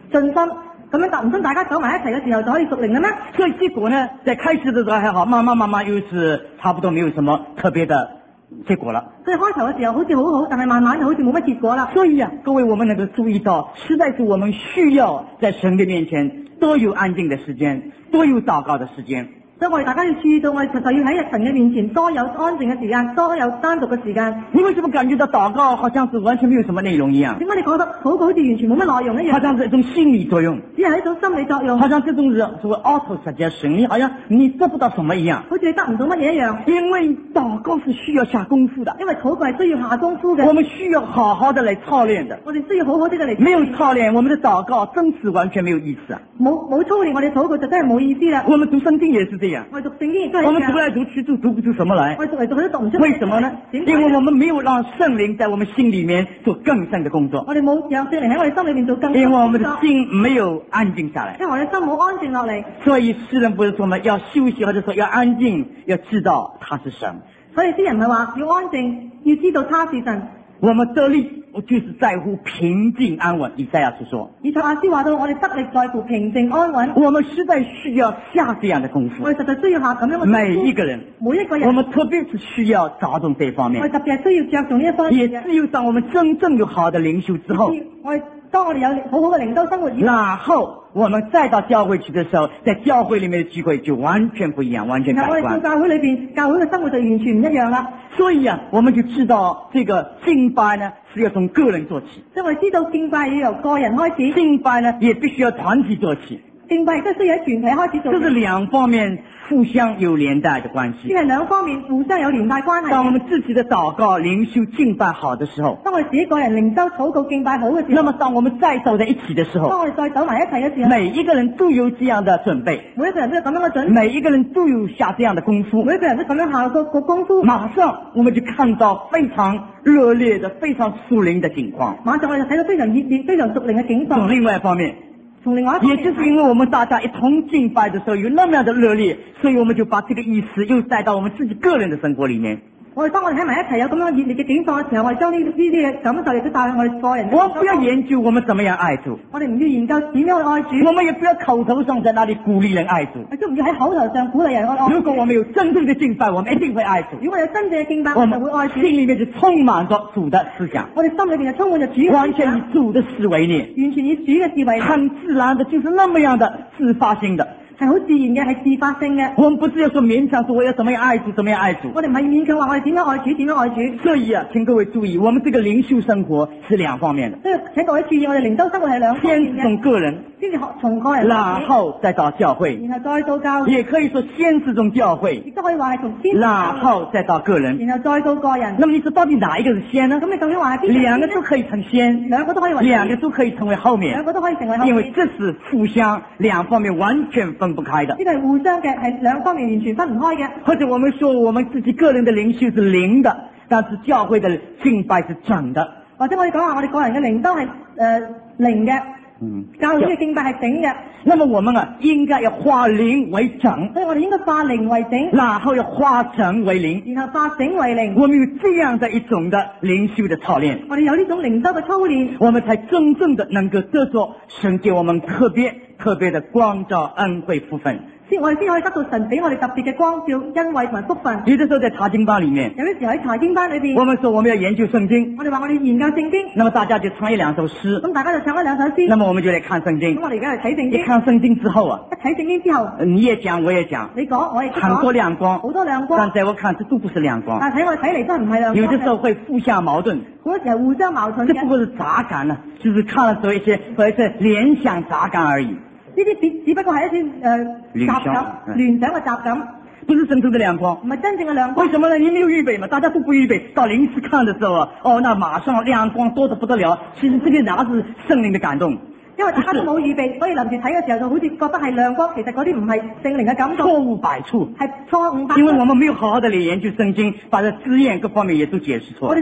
信心，咁樣唔通大家走埋一齊嘅時候就可以屬靈嘅咩？ 所以結果呢，在開始的時候還好，慢慢慢慢又是差不多沒有什麼特別的結果了。 所以開頭嘅時候好似好好，但係慢慢就好似冇乜結果啦。 所以啊，各位我們能夠注意到，實在是我們需要在神的面前多有安靜的時間，多有禱告的時間。 所以我哋大家要注意到，我哋實在要喺神嘅面前多有安靜嘅時間，多有單獨嘅時間。 你為什麼感覺到禱告好像是完全沒有什麼內容一樣？ 點解你覺得禱告好似完全冇乜內容一樣？ 好像是一種心理作用， 只係一種心理作用。 好像這種是所謂 auto suggestion，你好像你得不到什麼一樣。 好似你得唔到乜嘢一樣。 因為禱告是需要下功夫的， 因為禱告係需要下功夫嘅。 我們需要好好的來操練的。 我哋需要好好啲嘅嚟。 沒有操練，我們的禱告真是完全沒有意思啊！ 冇冇操練，我哋禱告就真係冇意思啦。 我們讀聖經也是這樣， 我哋讀聖經。 我們讀來讀去就讀不出什麼來。 我讀嚟讀去都讀唔出。 為什麼呢？因為我們沒有讓聖靈在我們心裏面做更深的工作。 我哋冇讓聖靈喺我哋心裏面做更深的工作。 因為我們的心沒有安靜下來。 因為我哋心冇安靜落嚟。 所以詩人不是說嘛，要休息，或者說要安靜，要知道他是神。 所以詩人唔係話要安靜，要知道他是神。 我們得力就是在乎平靜安穩。以賽亞書說， 以賽亞書話到，我哋得力在乎平靜安穩。 我們實在需要下這樣的功夫。 我哋實在需要下咁樣嘅功夫。 每一個人， 每一個人， 我們特別是需要着重這方面。 我哋特別係需要着重呢一方面。 也只有當我們真正有好的靈修之後， 我哋當我哋有好好嘅靈修生活以後， 然後我們再到教會去的時候，在教會裏面的聚會就完全不一樣，完全改觀。 我哋到教會裏邊，教會嘅生活就完全唔一樣啦。 所以啊，我們就知道這個敬拜呢是要從個人做起。 所以我哋知道敬拜要由個人開始， 敬拜呢也必須要團體做起。 敬拜亦都需要喺團體開始做。 這是兩方面互相有連帶的關係。 呢係兩方面互相有連帶關係。 當我們自己的禱告、靈修、敬拜好的時候， 當我哋自己個人靈修、禱告、敬拜好嘅時候， 那麼當我們再走在一起的時候， 當我哋再走埋一齊嘅時候， 每一個人都有這樣的準備， 每一個人都有咁樣嘅準備， 每一個人都有下這樣的功夫， 每一個人都咁樣下個個功夫， 馬上我們就看到非常熱烈的、非常屬靈的景況。 馬上我哋就睇到非常熱烈、非常屬靈嘅景況。 從另外一方面， 從另外一方面， 也就是因為我們大家一同敬拜的時候有那麼樣的熱烈，所以我們就把這個意思又帶到我們自己個人的生活裏面。 我哋當我哋喺埋一齊有咁樣熱烈嘅景況嘅時候，我哋將呢呢啲嘅感受亦都帶去我哋個人。 我們不要研究我們怎麼樣愛主， 我哋唔要研究點樣去愛主， 我們也不要口頭上在那裡鼓勵人愛主， 亦都唔要喺口頭上鼓勵人愛主。 如果我們有真正的敬拜，我們一定會愛主。 如果我有真正嘅敬拜， 我我們會愛主。 心裏面就充滿着主的思想， 我哋心裏邊就充滿着主嘅思想， 完全以主的思維念， 完全以主嘅思維， 很自然的，就是那麼樣的自發性的。 係好自然嘅，係自發性嘅。 我們不是要說勉強說我要怎麼樣愛主，怎麼樣愛主。 我哋唔係勉強話我哋點樣愛主，點樣愛主。 所以啊，請各位注意，我們這個靈修生活是兩方面的。 所以請各位注意，我哋靈修生活係兩方面嘅。 先從個人， 先至從個人， 然後再到教會， 然後再到教會。 也可以說先是從教會， 亦都可以話係從先， 然後再到個人， 然後再到個人。 那麼你說到底哪一個是先呢？ 咁你究竟話係邊個？ 兩個都可以成先， 兩個都可以為兩個都可以成為後面， 兩個都可以成為後面， 因為這是互相兩方面完全分不開的。 呢個係互相嘅，係兩方面完全分唔開嘅。 或者我們說我們自己個人的靈修是靈的，但是教會的敬拜是整的。 或者我哋講下我哋個人嘅靈都係誒靈嘅， 嗯， 教會嘅敬拜係整嘅。 那麼我們啊，應該要化靈為整， 所以我哋應該化靈為整， 然後要化整為靈， 然後化整為靈。 我們有這樣的一種的靈修的操練， 我哋有呢種靈修嘅操練， 我們才真正的能夠得着神給我們特別特別的光照、恩惠、福分。 先我哋先可以得到神俾我哋特別嘅光照、恩惠同埋福分。 有的時候在查經班裏面， 有啲時候喺查經班裏邊， 我們說我們要研究聖經， 我哋話我哋研究聖經， 那麼大家就唱一兩首詩， 咁大家就唱一兩首詩， 那麼我們就來看聖經。 咁我哋而家嚟睇聖經， 一看聖經之後啊， 一睇聖經之後， 你也講我也講， 你講我亦講， 很多亮光， 好多亮光， 但在我看這都不是亮光， 但喺我睇嚟真係唔係亮光。 有的時候會互相矛盾， 好多時候互相矛盾嘅。 這不過是雜感啊，就是看了時候一些或者是聯想雜感而已。 呢啲只只不過係一啲誒雜感、聯想嘅雜感， 不是真正的亮光， 唔係真正嘅亮光。 為什麼呢？你沒有預備嘛，大家都不預備，到臨時看的時候，哦，那馬上亮光多得不得了。其實這個哪是聖靈的感動？ 因為大家都冇預備，所以臨時睇嘅時候就好似覺得係亮光，其實嗰啲唔係聖靈嘅感動， 錯誤百出， 係錯誤百出。 因為我們沒有好好的嚟研究聖經，把這字眼各方面也都解釋錯。 我哋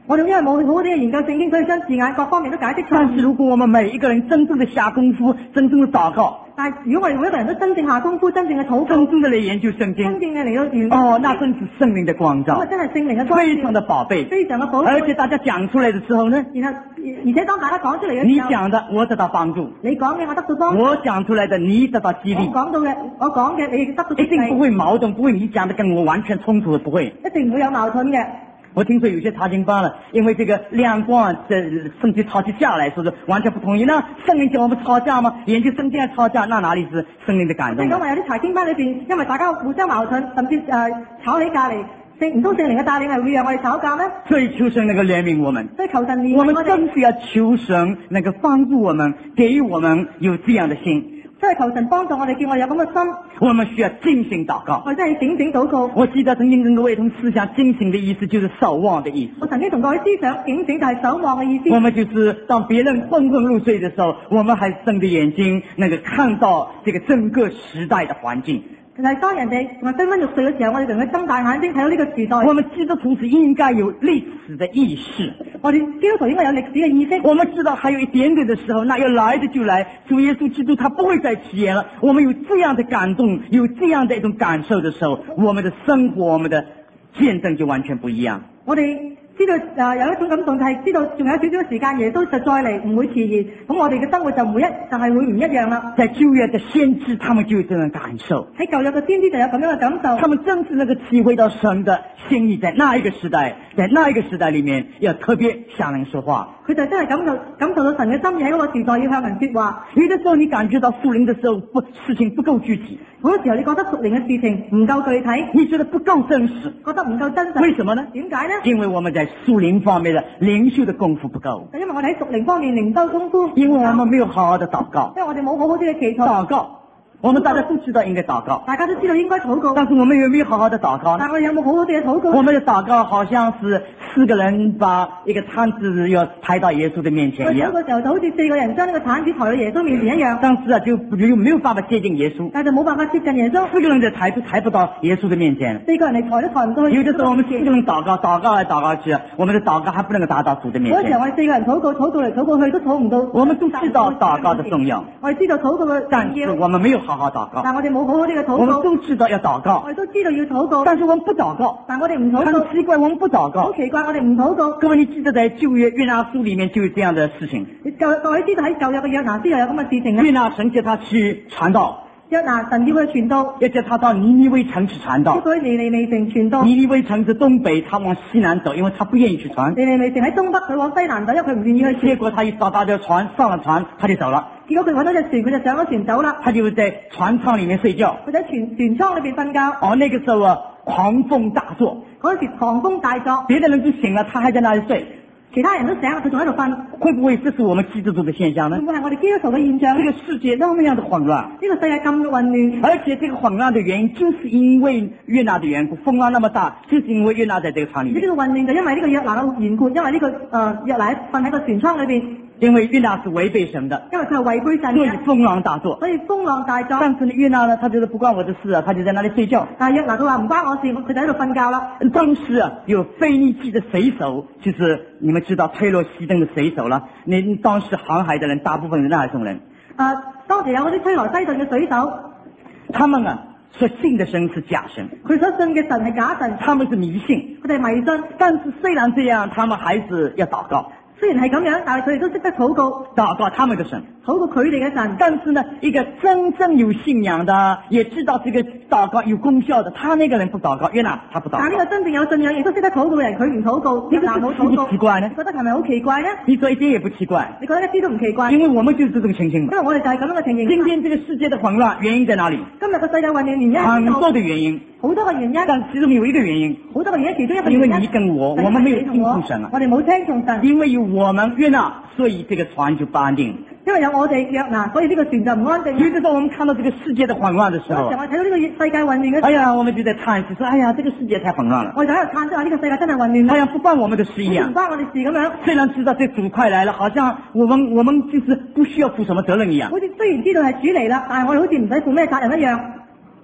我哋因為冇好好地研究聖經，所以將字眼各方面都解釋錯。 但是如果我們每一個人真正的下功夫，真正的禱告， 但係如果我哋每一個人都真正下功夫，真正嘅禱告， 真正的嚟研究聖經， 真正嘅嚟到研究， 哦，那真是聖靈的光照， 咁啊真係聖靈嘅光照， 非常的寶貝， 非常嘅寶貝。 而且大家講出來的時候呢， 然後而且當大家講出嚟嘅你時候， 講的我得到幫助， 你講嘅我得到幫助， 我講出來的你得到激我勵， 講到嘅我講嘅你亦得到激一定不勵， 會矛盾，不會你講的跟我完全衝突，不會。 一定唔會有矛盾嘅。 我聽說有些查經班了，因為這個亮光這聖經吵起架來，說是完全不同意。那聖靈叫我們吵架嗎？研究聖經還吵架，那哪裡是聖靈的感動？ 即係講話有啲查經班裏邊，因為大家互相矛盾，甚至誒、呃、吵起架嚟，聖唔通聖靈嘅帶領係會讓我哋吵架咩？ 所以求神能夠憐憫我們， 所以求神憐憫我們我哋， 真是要求神能夠幫助我們，給我們有這樣的心。 所以求神幫助我哋，叫我哋有咁嘅心。 我們需要警醒禱告。 我真係整整禱告。 我記得曾經跟各位同思想，警醒的意思就是守望的意思。 我曾經同各位思想，警醒就係守望嘅意思。 我們就是當別人昏昏入睡的時候，我們還睜着眼睛，能夠看到這個整個時代的環境。 就係當人哋同埋昏昏欲睡嘅時候，我哋同佢睜大眼睛睇到呢個時代。 我們基督徒是應該有歷史的意識， 我哋基督徒應該有歷史嘅意識。 我們知道還有一點點的時候，那要來的就來，主耶穌基督他不會再遲延了。我們有這樣的感動，有這樣的一種感受的時候，我們的生活，我們的見證就完全不一樣。 我哋知道誒、呃、有一種感動，就係知道仲有少少時間，耶穌就再嚟，唔會遲延。咁我哋嘅生活就唔會一，就係會唔一樣啦。 在舊約的先知，他們就有這種感受。 喺舊約嘅先知就有咁樣嘅感受。 他們正是那個體會到神的心意，在那一個時代，在那一個時代裏面，要特別向人說話。 佢就真係感受感受到神嘅心意喺嗰個時代要向人說話。 有的時候你感覺到屬靈的時候，不事情不夠具體。 好多時候你覺得屬靈嘅事情唔夠具體， 你覺得不夠真實， 覺得唔夠真實。 為什麼呢？ 點解呢？ 因為我們在屬靈方面的靈修的功夫不夠。 因為我哋喺屬靈方面靈修功夫， 因為我們沒有好好的禱告。 因為我哋冇好好啲嘅祈禱。 禱告。我們大家都知道應該禱告， 大家都知道應該禱告， 但是我們有沒有好好的禱告呢？ 但我哋有冇好好地嘅禱告？ 我們的禱告好像是四個人把一個毯子要抬到耶穌的面前一樣。 嗰個時候就好似四個人將呢個毯子抬到耶穌面前一樣。 當時啊就就沒有辦法接近耶穌， 但係就冇辦法接近耶穌。 四個人就抬都抬不到耶穌的面前。 四個人嚟抬都抬唔到去。 有的時候我們四個人禱告，禱告來禱告去，我們的禱告還不能夠達到主的面前。 嗰時候我哋四個人禱告，禱告嚟禱告去都禱唔到。 我們都知道禱告的重要， 我哋知道禱告嘅但是我們沒有好好禱告。 但我哋冇好好呢個禱告。 我們都知道要禱告， 我哋都知道要禱告， 但是我們不禱告。 但我哋唔禱告。 很奇怪，我們不禱告。 好奇怪，我哋唔禱告。 各位，你記得在舊約約拿書裏面就有這樣的事情。 舊各位知道喺舊約嘅約拿書又有咁嘅事情咧。 約拿神叫他去傳道。 約拿神要佢傳道， 要叫他到尼尼微城去傳道。 叫佢尼尼微城傳道。 尼尼微城是東北，他往西南走，因為他不願意去傳。 尼尼微城喺東北，佢往西南走，因為佢唔願意去傳。 結果他一找到條船，上了船，他就走了。 結果佢揾到隻船，佢就上咗船走啦。 他就在船艙裏面睡覺。 佢喺船船艙裏邊瞓覺。 哦，那個時候啊，狂風大作。 嗰時狂風大作， 別的人都醒了，他還在那裏睡。 其他人都醒啦，佢仲喺度瞓。 會不會這是我們基督徒的現象呢？ 會唔會係我哋基督徒嘅現象？ 這個世界那麼樣的混亂， 呢個世界咁混亂， 而且這個混亂的原因就是因為約拿的緣故，風浪那麼大，就是因為約拿在這個船裏面。 呢個混亂就因為呢個約拿嘅緣故，因為呢、這個誒、呃、約拿瞓喺個船艙裏邊。 因為約拿是違背神的， 因為佢係違背神所以嘅， 風浪大作。 所以風浪大作。 但是呢，約拿呢，他覺得不關我的事啊，他就在那裏睡覺。 但係約拿佢話唔關我事，佢就喺度瞓覺啦。 當時啊，有腓尼基的水手，就是你們知道推羅西頓的水手啦。你當時航海的人，大部分是那種人。 啊、呃，當時有嗰啲推羅西頓嘅水手， 他們啊，所信的神是假神， 佢所信嘅神係假神， 他們是迷信， 佢哋迷信。 但是雖然這樣，他們還是要禱告。 雖然係咁樣，但係佢哋都識得禱告， 禱告他們的神， 禱告佢哋嘅神。 但是呢，一個真正有信仰的，也知道這個禱告有功效的，他那個人不禱告，約拿他不禱告。 但呢個真正有信仰亦都識得禱告嘅人，佢唔禱告，約拿冇禱告。 奇怪呢？ 你覺得係咪好奇怪呢？ 你說一點也不奇怪， 你覺得一啲都唔奇怪， 因為我們就是這種情形嘛。 因為我哋就係咁樣嘅情形。 今天這個世界的混亂原因在哪裡？ 今日個世界混亂原因很多的原因， 好多個原因， 但其中有一個原因， 好多個原因，其中一個因為原因， 你跟我，我們沒有聽從神啊， 我哋冇聽從神， 因為有我們約拿，所以這個船就不安定。 因為有我哋約拿，所以呢個船就唔安定。 有的時候我們看到這個世界的混亂的時候， 有時候我睇到呢個世界混亂嘅時候， 哎呀，我們就在嘆息，說，哎呀，這個世界太混亂了。 我就喺度嘆息話，呢個世界真係混亂， 好像不關我們的事一樣， 唔關我哋事咁樣。 雖然知道這主快來了，好像我們我們就是不需要負什麼責任一樣。 好似雖然知道係主嚟啦，但係我哋好似唔使負咩責任一樣。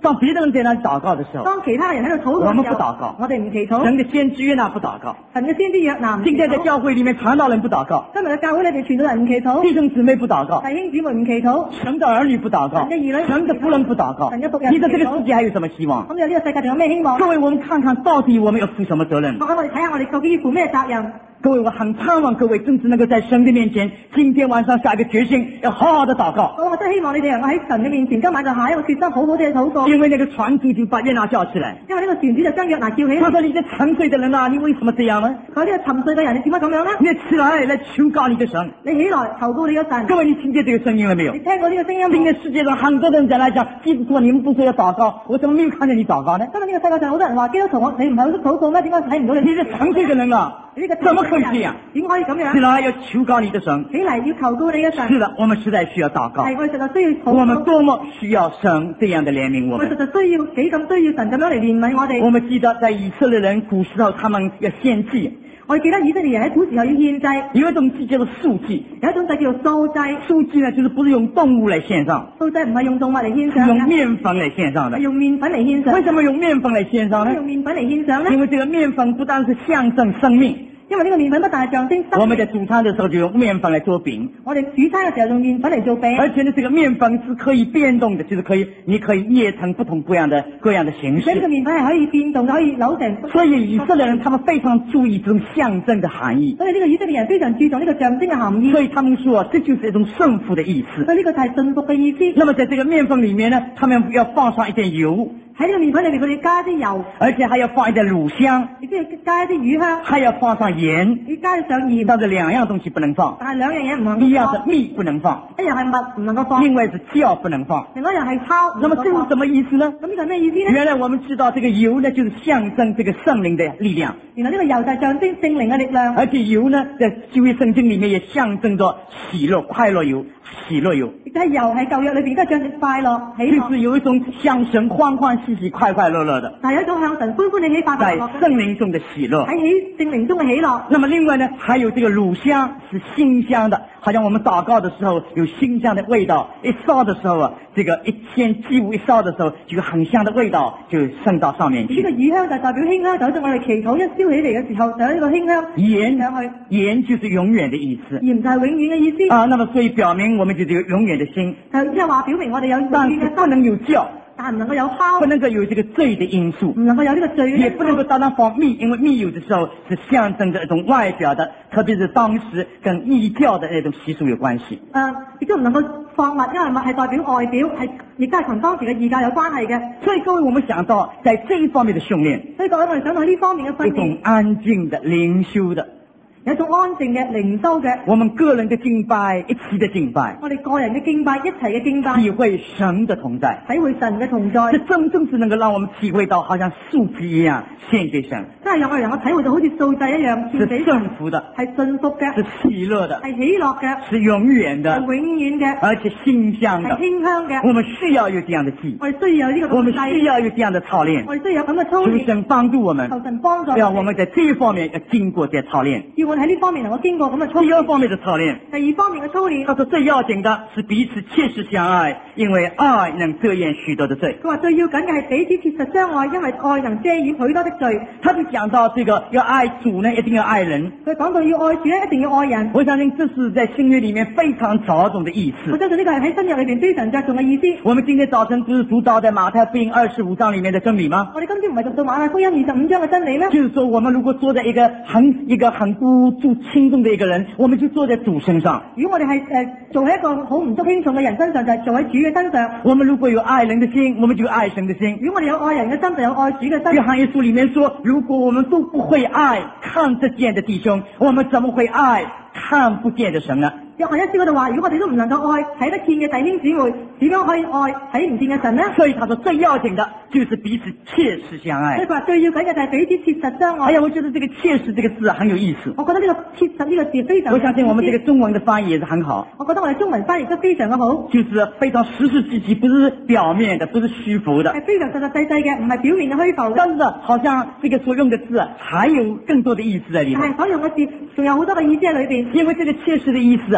当别的人在那里禱告的時候， 當其他人喺度禱告嘅時候， 我們不禱告， 我哋唔祈禱。 神的先知約拿不禱告， 神嘅先知約拿唔祈禱。 今天在教會裏面傳道人不禱告， 今日嘅教會裏邊傳道人唔祈禱， 弟兄姊妹不禱告， 弟兄姊妹唔祈禱， 神的兒女不禱告， 神嘅兒女， 神的僕人不禱告， 神嘅僕人， 你的這個世界還有什麼希望？ 咁有呢個世界仲有咩希望？ 各位，我們看看到底我們要負什麼責任？ 我我哋睇下我哋究竟要負咩責任？ 各位，我很盼望各位真是能夠在神的面前，今天晚上下一個決心，要好好的禱告。 我真係希望你哋能夠喺神嘅面前，今晚就下一個決心，好好地禱告。 因為那個傳主就把約拿叫起來， 因為呢個傳主就將約拿叫起來。 他說：你這沉睡的人啊，你為什麼這樣呢？ 佢呢個沉睡嘅人，你點解咁樣呢？ 你起來來求告你的神， 你起來求告你嘅神。 各位，你聽見這個聲音了沒有？ 你聽過呢個聲音？ 今天世界上很多人在來講，基督徒你們不說要禱告，我怎麼沒有看見你禱告呢？ 今日呢個世界上好多人話基督徒，我你唔係好識禱告咩？點解睇唔到你？ 你是沉睡的人啊， 你呢個怎麼可以這樣？ 點可以咁樣？ 起來要求告你的神， 起來要求告你嘅神。 是的，我們實在需要禱告。 係，我哋實在需要禱告。 我們多麼需要神這樣的憐憫我們。 我哋實在需要幾咁需要神咁樣嚟憐憫我哋。 我們記得在以色列人古時候，他們要獻祭。 我哋記得以色列人喺古時候要獻祭， 有一種祭叫做素祭， 有一種祭叫做素祭。 素祭呢，就是不是用動物來獻上， 素祭唔係用動物嚟獻上， 是用麵粉來獻上的。 用麵粉嚟獻上。 為什麼用麵粉來獻上呢？ 用麵粉嚟獻上呢？ 因為這個麵粉不但是象徵生命。 因為呢個麵粉不但係象徵生命。 我們在煮餐的時候就用麵粉來做餅。 我哋煮餐嘅時候用麵粉嚟做餅。 而且呢，這個麵粉是可以變動的，就是可以，你可以捏成不同各樣的各樣的形式。 所以呢個麵粉係可以變動，可以扭成。 所以以色列人他們非常注意這種象徵的含義。 所以呢個以色列人非常注重呢個象徵嘅含義。 所以他們說，這就是一種順服的意思。 所以呢個就係順服嘅意思。 那麼在這個麵粉裏面呢，他們要放上一點油。 喺呢個麵粉裏邊，佢哋加啲油， 而且還要放一點乳香， 亦都要加一啲乳香， 還要放上鹽， 要加上鹽。 但是兩樣東西不能放， 但係兩樣嘢唔能夠放。 一樣是蜜不能放， 一樣係蜜唔能夠放， 另外是酵不能放， 另外一樣係酵。 那麼這是什麼意思呢？ 咁呢個係咩意思呢？ 原來我們知道這個油呢，就是象徵這個聖靈的力量。 原來呢個油就係象徵聖靈嘅力量。 而且油呢，在舊約聖經裏面也象徵着喜樂、快樂油、喜樂油。 亦都係油喺舊約裏邊都係象徵快樂、喜樂。 就是有一種向神歡歡喜喜、快快樂樂的。 但係有一種向神歡歡喜喜、快快樂樂。 在聖靈中的喜樂。 喺喜聖靈中嘅喜樂。 那麼另外呢，還有這個乳香是馨香的，好像我們禱告的時候有馨香的味道，一燒的時候啊，這個一獻祭物一燒的時候，這個很香的味道就升到上面去。 呢個乳香就代表馨香，就好似我哋祈禱一燒起嚟嘅時候，就有呢個馨香鹽上去。 鹽就是永遠的意思。 鹽就係永遠嘅意思。 啊，那麼所以表明我們就有永遠的心。 就即係話表明我哋有永遠嘅心。 但是不能有酵。 但唔能夠有酵， 不能夠有這個罪的因素， 唔能夠有呢個罪， 也不能夠單單放蜜，因為蜜有的時候是象徵着一種外表的，特別是當時跟異教的那種習俗有關係。 誒，亦都唔能夠放蜜，因為蜜係代表外表，係亦都係同當時嘅異教有關係嘅。 所以各位，我們想到在這一方面的訓練， 所以各位我哋想到呢方面嘅訓練， 一種安靜的靈修的。 有一種安靜嘅靈修嘅， 我們個人的敬拜，一起的敬拜， 我哋個人嘅敬拜，一齊嘅敬拜， 體會神的同在， 體會神嘅同在， 這真正是能夠讓我們體會到，好像素祭一樣獻給神， 真係讓我哋能夠體會到好似素祭一樣獻俾神， 是順服的， 係順服嘅， 是喜樂的， 係喜樂嘅， 是永遠的， 係永遠嘅， 而且馨香的， 係馨香嘅。 我們需要有這樣的祭， 我哋需要有呢個， 我們需要有這樣的操練， 我哋需要有咁嘅操練， 求神幫助我們， 求神幫助， 要我們在這一方面要經過這操練， 要我哋喺呢方面能夠經過咁嘅操練。 第二方面的操練， 第二方面嘅操練， 他說最要緊的是彼此切實相愛，因為愛能遮掩許多的罪。 佢話最要緊嘅係彼此切實相愛，因為愛能遮掩許多的罪。 他就講到這個要愛主呢，一定要愛人。 佢講到要愛主呢，一定要愛人。 我相信這是在新約裏面非常着重的意思。 我相信呢個係喺新約裏邊非常着重嘅意思。 我們今天早晨不是讀到在馬太福音二十五章裏面的真理嗎？ 我哋今天唔係讀到馬太福音二十五章嘅真理咩？ 就是說，我們如果坐在一個很一個很孤注輕重的一個人，我們就坐在主身上。 如果我哋係誒做喺一個好唔足輕重嘅人身上，就係、是、做喺主嘅身上。 我們如果有愛人的心，我們就有愛神的心。 如果我哋有愛人嘅心，就有愛主嘅心。 約翰一書裏面說，如果我們都不會愛看得見的弟兄，我們怎麼會愛看不見的神呢？ 約翰一書嗰度話，如果我哋都唔能夠愛睇得見嘅弟兄姊妹，點樣可以愛睇唔見嘅神呢？ 所以他說最要緊的就是彼此切實相愛。 所以佢話最要緊嘅就係彼此切實相愛。 哎呀，我覺得這個切實這個字很有意思。 我覺得呢個切實呢個字非常。 我相信我們這個中文的翻譯也是很好。 我覺得我哋中文翻譯都非常嘅好。 就是非常實實際際，不是表面的，不是虛浮的。 係非常實實際際嘅，唔係表面嘅虛浮。 但是好像這個所用的字還有更多的意思在裏面。 係所用嘅字仲有好多嘅意思喺裏邊。 因為這個切實的意思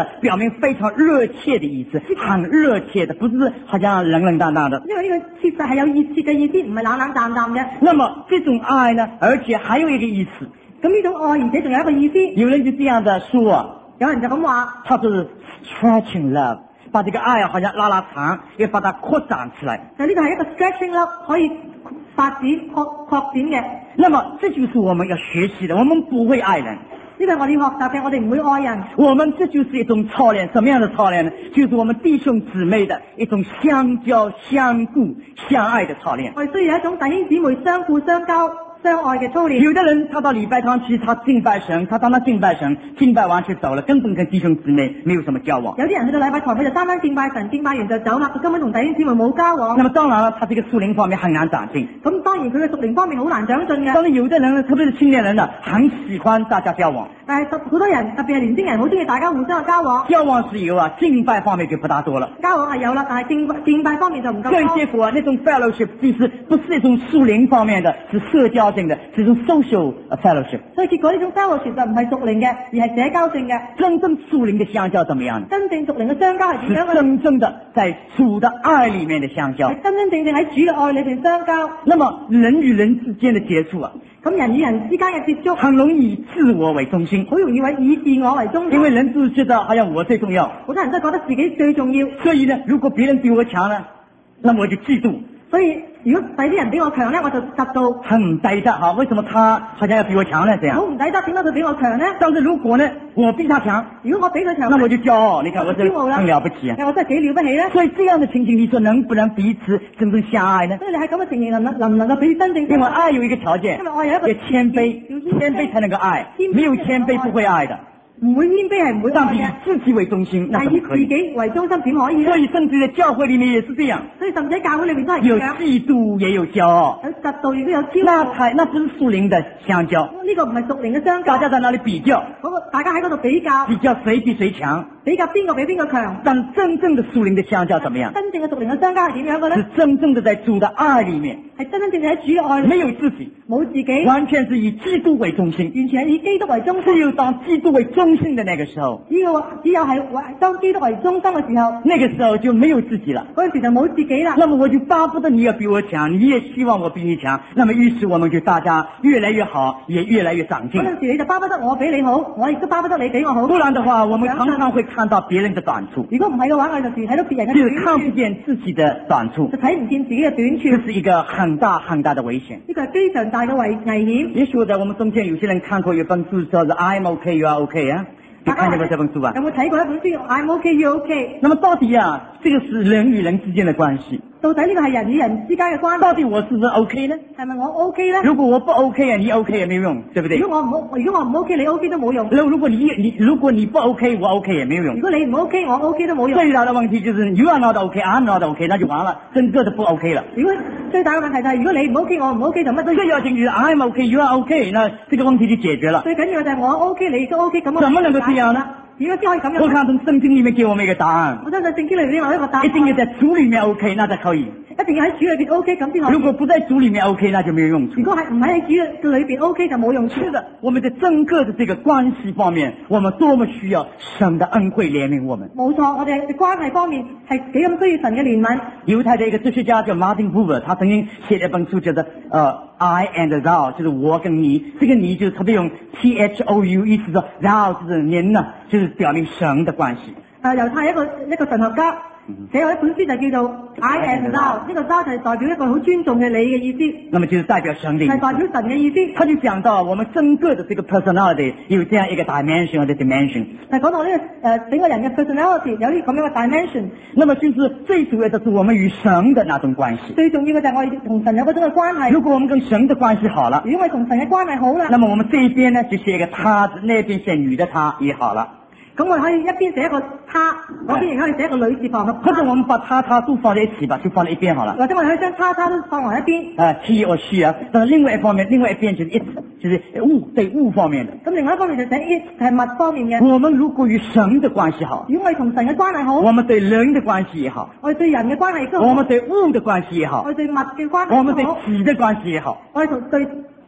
的表明非常热切的意思，很熱切的，不是好像冷冷淡淡的。 因為呢個切實係有熱切嘅意思，唔係冷冷淡淡嘅。 那麼這種愛呢，而且還有一個意思。 咁呢種愛，而且仲有一個意思。 有人就這樣的說， 有人就咁話， 他說是 stretching love， 把這個愛啊好像拉拉長，要把它擴展起來。 就呢個係一個 stretching love，可以發展擴擴展嘅。 那麼這就是我們要學習的，我們不會愛人。 呢個係我哋要學習嘅，我哋唔會愛人。 我們這就是一種操練，什麼樣的操練呢？就是我們弟兄姊妹的一種相交、相顧、相愛的操練。 我哋需要一種弟兄姊妹相顧、相交、相愛嘅操練。 有的人他到禮拜堂去，他敬拜神，他當他敬拜神，敬拜完就走了，根本跟弟兄姊妹沒有什麼交往。 有啲人去到禮拜堂，佢就單單敬拜神，敬拜完就走啦，佢根本同弟兄姊妹冇交往。 那麼當然了，他這個屬靈方面很難長進。 咁當然佢嘅屬靈方面好難長進嘅。 當然有的人呢，特別是青年人呢，很喜歡大家交往。 但係好多人，特別係年輕人，好中意大家互相嘅交往。 交往是有啊，敬拜方面就不大多了。 交往係有啦，但係敬拜敬拜方面就唔夠多。 所以結果那種 fellowship 就是不是一種屬靈方面的，是社交性的，是一種 social fellowship。 所以結果呢種 fellowship 就唔係屬靈嘅，而係社交性嘅。 真正屬靈的相交怎麼樣？ 真正屬靈嘅相交係點樣嘅？ 是真正的在主的愛裏面的相交。 係真真正正喺主嘅愛裏邊相交。 那麼人與人之間的接觸啊， 咁人與人之間嘅接觸， 很容易以自我為中心， 好容易以自我為中心。 因為人都覺得好像我最重要， 好多人都覺得自己最重要。 所以呢，如果別人比我強呢，那麼我就嫉妒。 所以如果第啲人比我強呢，我就嫉妒。 很唔抵得哈，為什麼他好像要比我強呢？這樣好唔抵得，點解佢比我強呢？ 但是如果呢，我比他強， 如果我比佢強， 那我就驕傲。你看我真係很了不起啊！ 我真係幾了不起呢？ 所以這樣的情形，你說能不能彼此真正相愛呢？ 所以你喺咁嘅情形能能唔能夠彼此真正？ 因為愛有一個條件， 因為愛有一個要謙卑，謙卑才能夠愛，沒有謙卑不會愛的。 唔會謙卑係唔會愛但以自己為中心，那係以自己為中心點可以呢？ 所以甚至在教會裏面也是這樣， 所以甚至喺教會裏面都係有嫉妒也有驕傲， 有嫉妒亦都有驕傲。 那才那不是屬靈的相交， 呢個唔係屬靈嘅相交。 大家在那裏比較， 嗰個大家喺嗰度比較， 比較誰比誰強， 比較邊個比邊個強。 但真正的屬靈的相交怎麼樣？ 真正嘅屬靈嘅相交係點樣嘅呢？ 是真正的在主的愛裏面， 係真真正正喺主嘅愛裏面， 沒有自己， 冇自己， 完全是以基督為中心， 完全係以基督為中心。 只有當基督為中心的那個時候， 只有只有係當基督為中心嘅時候， 那個時候就沒有自己了。 嗰陣時就冇自己啦。 那麼我就巴不得你要比我強，你也希望我比你強，那麼於是我們就大家越來越好，也越來越長進。 嗰陣時你就巴不得我比你好，我亦都巴不得你比我好。 不然的話，我們常常會看到別人的短處。 如果唔係嘅話，我就時睇到別人嘅短處， 就看不見自己的短處， 就睇唔見自己嘅短處。 這是一個很大很大的危險。 呢個係非常大嘅危危險。 也許我在我們中間有些人看過一本書，叫做 I'm OK, You are OK 啊。你看見過這本書吧？ 有冇睇過一本書 I'm OK, You OK？ 那麼到底啊，這個是人與人之間的關係。 到底呢個係人與人之間嘅關係？ 到底我是不是 OK 呢？ 係咪我 OK 呢？ 如果我不 OK 啊，你 OK 也沒有用，對不對？ 如果我唔如果我唔 OK，你 OK 都冇用。 如果你你如果你不 OK，我 OK 也沒有用。 如果你唔 OK，我 OK 都冇用。 最大的問題就是 You are not OK，I'm not OK，那就完了，整個都不 OK 了。 如果最大嘅問題就係如果你唔 OK，我唔 OK，就乜都。 最要緊就是 I'm OK，You are OK，那這個問題就解決了。 最緊要嘅就係我 OK，你都 OK，咁。 怎麼能夠這樣呢？ 點解先可以咁樣？ 我看從聖經裏面給我們一個答案。 我相信聖經裏面有一個答案。 一定要在主裏面 OK，那才可以。 一定要喺主裏邊 OK 咁先可以。 如果不在主裏面 OK，那就沒有用處。 如果係唔喺主裏邊 OK 就冇用處。 是的，我們在整個的這個關係方面，我們多麼需要神的恩惠憐憫我們。 冇錯，我哋嘅關係方面係幾咁需要神嘅憐憫。 猶太的一個哲學家叫 Martin Buber，他曾經寫了一本書叫做呃 I and Thou，就是我跟你。這個你就是特別用 T H O U， 意思說 Thou 就是您呢，就是表明神的關係。 誒，猶太一個一個神學家寫有一本書就叫做 I and Thou， 呢個 Thou 就係代表一個好尊重嘅你嘅意思。 那麼就是代表神的意思。 係代表神嘅意思。 他就講到我們整個的這個 personality 有這樣一個 dimension 或者 dimension。 係講到呢個誒整個人嘅 personality 有啲咁樣嘅 dimension。 那麼就是最主要的是我們與神的那種關係。 最重要嘅就係我哋同神有嗰種嘅關係。 如果我們跟神的關係好了， 如果我哋同神嘅關係好啦， 那麼我們這一邊呢就寫一個他，那邊寫女的他也好了。 咁我哋可以一邊寫一個他，嗰邊亦可以寫一個女字旁嘅。 或者我們把他他都放在一起吧，就放在一邊好了。 或者我哋可以將他他都放埋一邊。 啊 ，he or she 啊，但係另外一方面，另外一邊就是 it，就是物，對物方面的。 咁另外一方面就寫 it 係物方面嘅。 我們如果與神的關係好， 如果我哋同神嘅關係好， 我們對人的關係也好， 我哋對人嘅關係都好， 我們對物的關係也好， 我哋對物嘅關係都好， 我們對己的關係也好， 我哋同對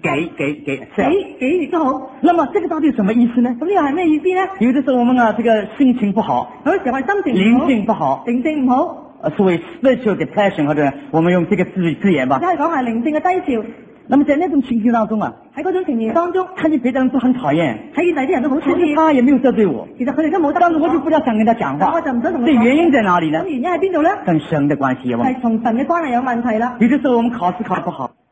给给给給給亦都好。 那麼這個到底什麼意思呢？ 咁呢個係咩意思呢？ 有的時候我們啊，這個心情不好， 有啲時候我心情唔好， 靈性不好， 靈性唔好， 呃，所謂 spiritual depression 或者我們用這個字字眼吧即。係講係靈性嘅低潮。 那麼在那種情形當中啊， 喺嗰種情形當中， 看見別的人都很討厭， 睇見第啲人都好討其實厭， 他也沒有得罪我， 其實佢哋都冇得但是我就不大想跟他講話。 但我就唔想同佢這講。 原因在哪裡呢咁？原因喺邊度呢？ 跟神的關係有問題。 係同神嘅關係有問題啦。 有的時候我們考試考得不好，